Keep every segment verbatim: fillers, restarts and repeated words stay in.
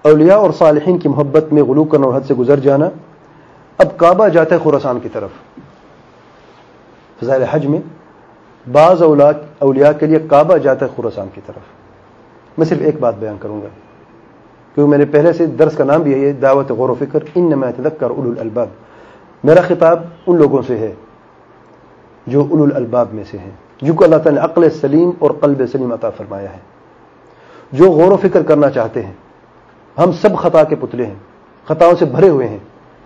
اولیاء اور صالحین کی محبت میں غلو کرنا اور حد سے گزر جانا. اب کعبہ جاتا ہے خراسان کی طرف. فضائل حج میں بعض اولیاء کے لیے کعبہ جاتا ہے خراسان کی طرف. میں صرف ایک بات بیان کروں گا کیونکہ میں نے پہلے سے درس کا نام بھی ہے دعوت غور و فکر انما یتذکر اولو الالباب. میرا خطاب ان لوگوں سے ہے جو اولو الالباب میں سے ہیں, جن کو اللہ تعالیٰ نے عقل سلیم اور قلب سلیم عطا فرمایا ہے, جو غور و فکر کرنا چاہتے ہیں. ہم سب خطا کے پتلے ہیں, خطاؤں سے بھرے ہوئے ہیں.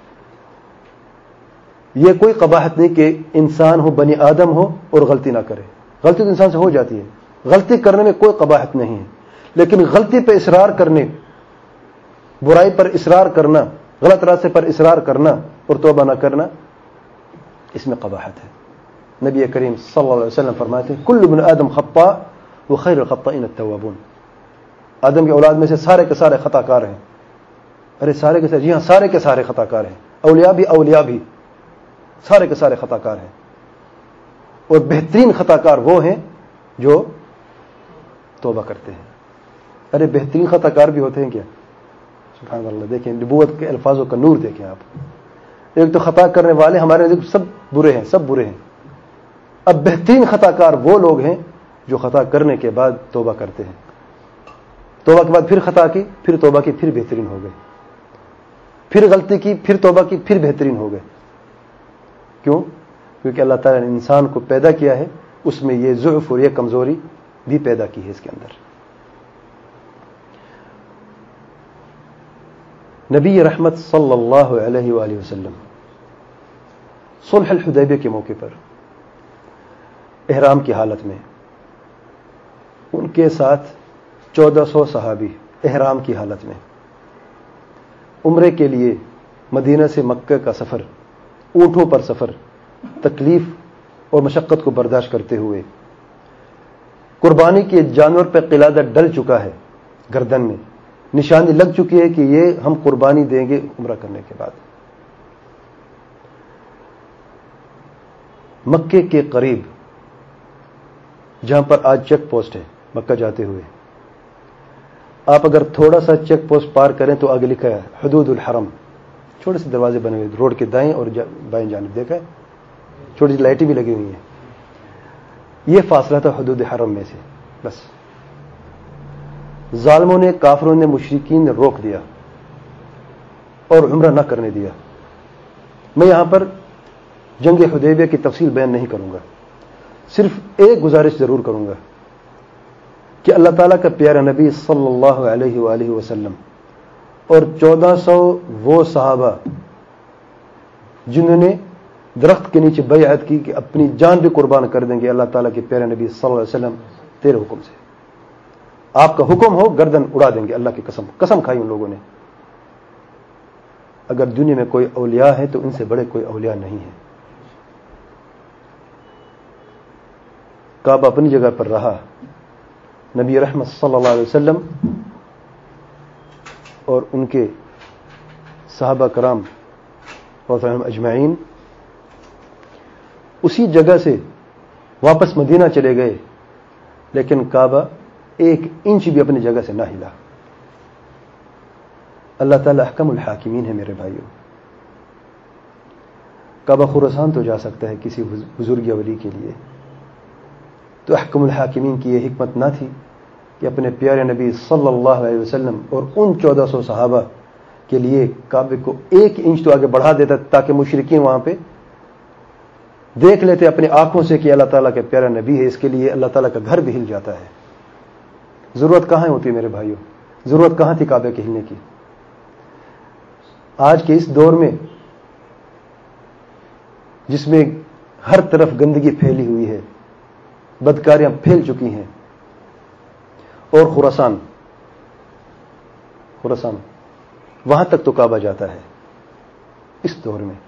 یہ کوئی قباحت نہیں کہ انسان ہو, بنی آدم ہو اور غلطی نہ کرے. غلطی تو انسان سے ہو جاتی ہے, غلطی کرنے میں کوئی قباحت نہیں ہے, لیکن غلطی پہ اصرار کرنے, برائی پر اصرار کرنا, غلط راستے پر اصرار کرنا اور توبہ نہ کرنا, اس میں قباحت ہے. نبی کریم صلی اللہ علیہ وسلم فرماتے ہیں کل ابن آدم خطاء وخیر الخطائین التوابون. آدم کی اولاد میں سے سارے کے سارے خطا کار ہیں. ارے سارے کے سارے, جی ہاں سارے کے سارے خطا کار ہیں. اولیاء بھی اولیاء بھی سارے کے سارے خطا کار ہیں, اور بہترین خطا کار وہ ہیں جو توبہ کرتے ہیں. ارے بہترین خطا کار بھی ہوتے ہیں کیا؟ سبحان اللہ. دیکھیں نبوت کے الفاظوں کا نور دیکھیں آپ. ایک تو خطا کرنے والے ہمارے نزدیک سب برے ہیں, سب برے ہیں. اب بہترین خطا کار وہ لوگ ہیں جو خطا کرنے کے بعد توبہ کرتے ہیں, توبہ کے بعد پھر خطا کی, پھر توبہ کی, پھر بہترین ہو گئے, پھر غلطی کی, پھر توبہ کی, پھر بہترین ہو گئے. کیوں؟ کیونکہ اللہ تعالیٰ نے انسان کو پیدا کیا ہے, اس میں یہ ضعف اور یہ کمزوری بھی پیدا کی ہے اس کے اندر. نبی رحمت صلی اللہ علیہ وآلہ وسلم صلح الحدیبیہ کے موقع پر احرام کی حالت میں, ان کے ساتھ چودہ سو صحابی احرام کی حالت میں عمرے کے لیے مدینہ سے مکہ کا سفر, اونٹوں پر سفر, تکلیف اور مشقت کو برداشت کرتے ہوئے, قربانی کے جانور پہ قلادہ ڈل چکا ہے, گردن میں نشانی لگ چکی ہے کہ یہ ہم قربانی دیں گے عمرہ کرنے کے بعد. مکے کے قریب جہاں پر آج چیک پوسٹ ہے مکہ جاتے ہوئے, آپ اگر تھوڑا سا چیک پوسٹ پار کریں تو آگے لکھا ہے حدود الحرم. چھوٹے سے دروازے بنے ہوئے روڈ کے دائیں اور بائیں جانب, دیکھا ہے چھوٹی سی لائٹیں بھی لگی ہوئی ہیں. یہ فاصلہ تھا حدود حرم میں سے. بس ظالموں نے, کافروں نے, مشرکین نے روک دیا اور عمرہ نہ کرنے دیا. میں یہاں پر جنگ حدیبیہ کی تفصیل بیان نہیں کروں گا, صرف ایک گزارش ضرور کروں گا کہ اللہ تعالیٰ کا پیارا نبی صلی اللہ علیہ وآلہ وسلم اور چودہ سو وہ صحابہ جنہوں نے درخت کے نیچے بیعت کی کہ اپنی جان بھی قربان کر دیں گے اللہ تعالیٰ کے پیارے نبی صلی اللہ علیہ وسلم تیرے حکم سے, آپ کا حکم ہو گردن اڑا دیں گے. اللہ کی قسم, قسم کھائی ان لوگوں نے. اگر دنیا میں کوئی اولیاء ہے تو ان سے بڑے کوئی اولیاء نہیں ہے. کعبہ اپنی جگہ پر رہا, نبی رحمت صلی اللہ علیہ وسلم اور ان کے صحابہ کرام رضی اللہ اجمعین اسی جگہ سے واپس مدینہ چلے گئے, لیکن کعبہ ایک انچ بھی اپنی جگہ سے نہ ہلا. اللہ تعالی احکم الحاکمین ہے میرے بھائیوں. کعبہ خراسان تو جا سکتا ہے کسی بزرگ یا ولی کے لیے, تو احکم الحاکمین کی یہ حکمت نہ تھی کہ اپنے پیارے نبی صلی اللہ علیہ وسلم اور ان چودہ سو صحابہ کے لیے کعبے کو ایک انچ تو آگے بڑھا دیتا تاکہ مشرکین وہاں پہ دیکھ لیتے اپنی آنکھوں سے کہ اللہ تعالیٰ کے پیارا نبی ہے, اس کے لیے اللہ تعالیٰ کا گھر بھی ہل جاتا ہے. ضرورت کہاں ہوتی ہے میرے بھائیوں, ضرورت کہاں تھی کعبے کے ہلنے کی؟ آج کے اس دور میں جس میں ہر طرف گندگی پھیلی ہوئی ہے, بدکاریاں پھیل چکی ہیں, اور خراسان خراسان وہاں تک تو کعبہ جاتا ہے اس دور میں,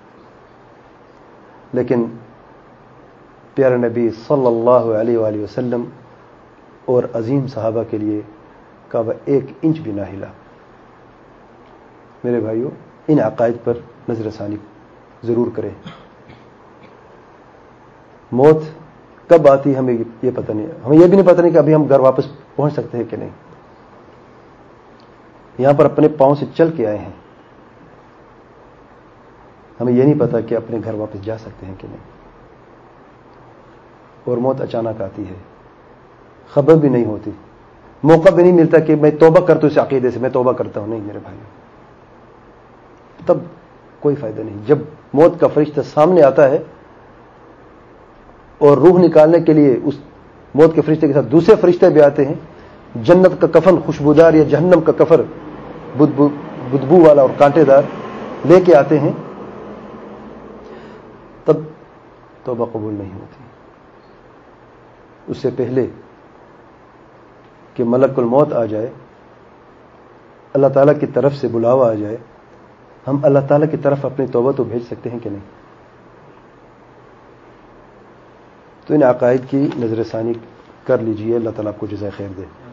لیکن پیارے نبی صلی اللہ علیہ وآلہ وسلم اور عظیم صحابہ کے لیے کعبہ ایک انچ بھی نہ ہلا. میرے بھائیوں, ان عقائد پر نظر ثانی ضرور کریں. موت کب آتی ہمیں یہ پتہ نہیں, ہمیں یہ بھی نہیں پتہ نہیں کہ ابھی ہم گھر واپس پہنچ سکتے ہیں کہ نہیں. یہاں پر اپنے پاؤں سے چل کے آئے ہیں. ہمیں یہ نہیں پتا کہ اپنے گھر واپس جا سکتے ہیں کہ نہیں. اور موت اچانک آتی ہے, خبر بھی نہیں ہوتی, موقع بھی نہیں ملتا کہ میں توبہ کرتا ہوں اس عقیدے سے, میں توبہ کرتا ہوں. نہیں میرے بھائی, تب کوئی فائدہ نہیں. جب موت کا فرشتہ سامنے آتا ہے اور روح نکالنے کے لیے اس موت کے فرشتے کے ساتھ دوسرے فرشتے بھی آتے ہیں, جنت کا کفن خوشبودار یا جہنم کا کفر بدبو والا اور کانٹے دار لے کے آتے ہیں, تب توبہ قبول نہیں ہوتی. اس سے پہلے کہ ملک الموت آ جائے, اللہ تعالیٰ کی طرف سے بلاوا آ جائے, ہم اللہ تعالیٰ کی طرف اپنی توبہ تو بھیج سکتے ہیں کہ نہیں. تو ان عقائد کی نظر ثانی کر لیجئے. اللہ تعالیٰ آپ کو جزائے خیر دے.